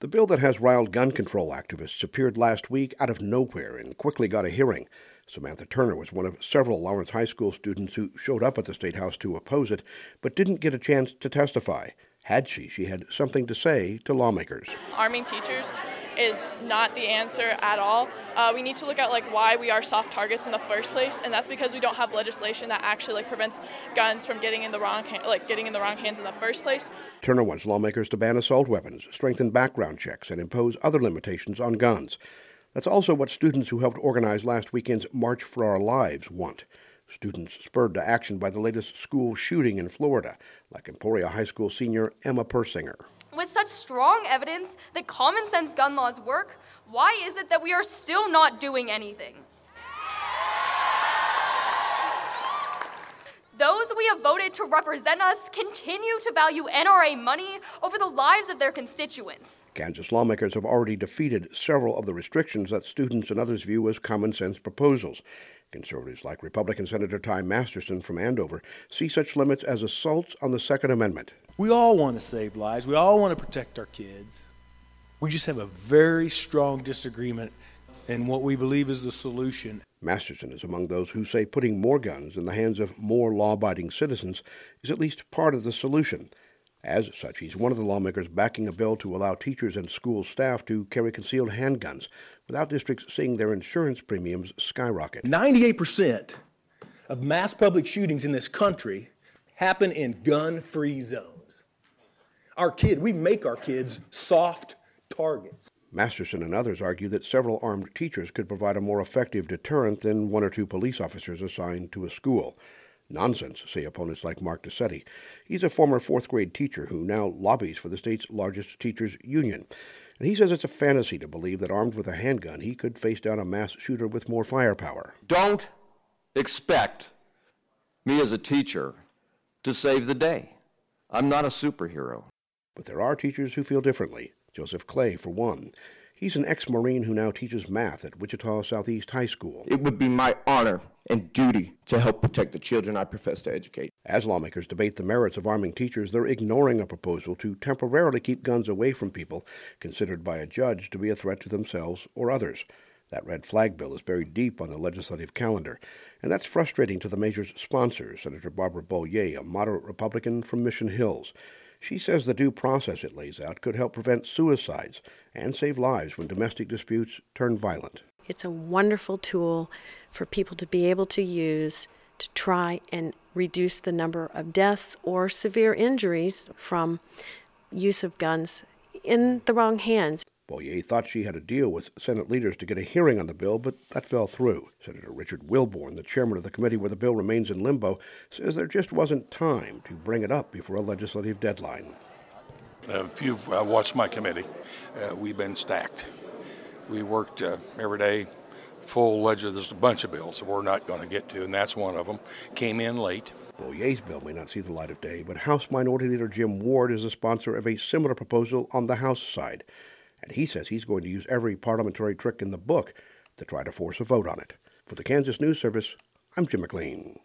The bill that has riled gun control activists appeared last week out of nowhere and quickly got a hearing. Samantha Turner was one of several Lawrence High School students who showed up at the State House to oppose it, but didn't get a chance to testify. Had she had something to say to lawmakers. Arming teachers is not the answer at all. We need to look at why we are soft targets in the first place, and that's because we don't have legislation that actually prevents guns from getting in the wrong hands in the first place. Turner wants lawmakers to ban assault weapons, strengthen background checks, and impose other limitations on guns. That's also what students who helped organize last weekend's March for Our Lives want. Students spurred to action by the latest school shooting in Florida, like Emporia High School senior Emma Persinger. With such strong evidence that common sense gun laws work, why is it that we are still not doing anything? Those we have voted to represent us continue to value NRA money over the lives of their constituents. Kansas lawmakers have already defeated several of the restrictions that students and others view as common sense proposals. Conservatives like Republican Senator Ty Masterson from Andover see such limits as assaults on the Second Amendment. We all want to save lives. We all want to protect our kids. We just have a very strong disagreement in what we believe is the solution. Masterson is among those who say putting more guns in the hands of more law-abiding citizens is at least part of the solution. As such, he's one of the lawmakers backing a bill to allow teachers and school staff to carry concealed handguns without districts seeing their insurance premiums skyrocket. 98% of mass public shootings in this country happen in gun-free zones. We make our kids soft targets. Masterson and others argue that several armed teachers could provide a more effective deterrent than one or two police officers assigned to a school. Nonsense, say opponents like Mark DeSetti. He's a former fourth-grade teacher who now lobbies for the state's largest teachers' union. And he says it's a fantasy to believe that armed with a handgun, he could face down a mass shooter with more firepower. Don't expect me as a teacher to save the day. I'm not a superhero. But there are teachers who feel differently. Joseph Clay, for one. He's an ex-Marine who now teaches math at Wichita Southeast High School. It would be my honor and duty to help protect the children I profess to educate. As lawmakers debate the merits of arming teachers, they're ignoring a proposal to temporarily keep guns away from people considered by a judge to be a threat to themselves or others. That red flag bill is buried deep on the legislative calendar, and that's frustrating to the measure's sponsor, Senator Barbara Bollier, a moderate Republican from Mission Hills. She says the due process it lays out could help prevent suicides and save lives when domestic disputes turn violent. It's a wonderful tool for people to be able to use to try and reduce the number of deaths or severe injuries from use of guns in the wrong hands. Bollier thought she had a deal with Senate leaders to get a hearing on the bill, but that fell through. Senator Richard Wilborn, the chairman of the committee where the bill remains in limbo, says there just wasn't time to bring it up before a legislative deadline. If you've watched my committee, we've been stacked. We worked every day, full ledger. There's a bunch of bills that we're not going to get to, and that's one of them. Came in late. Bollier's bill may not see the light of day, but House Minority Leader Jim Ward is a sponsor of a similar proposal on the House side. And he says he's going to use every parliamentary trick in the book to try to force a vote on it. For the Kansas News Service, I'm Jim McLean.